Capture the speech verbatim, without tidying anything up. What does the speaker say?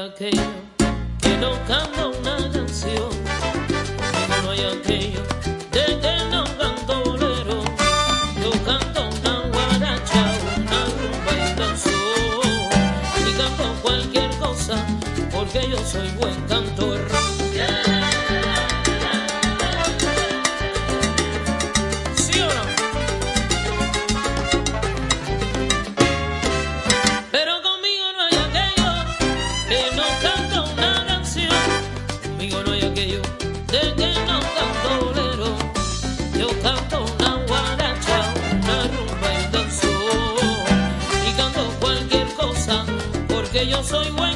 aquello que no canta una canción, conmigo no hay aquello de que no canto bolero. Yo canto una guaracha, una rumba y danzón, y canto cualquier cosa porque yo soy buen cantor. ¿Sí o no? Pero conmigo no hay aquello que no canta una canción, conmigo no hay aquello de que no canto bolero. Yo canto una guaracha, una rumba y danzón, y canto cualquier cosa porque yo soy buen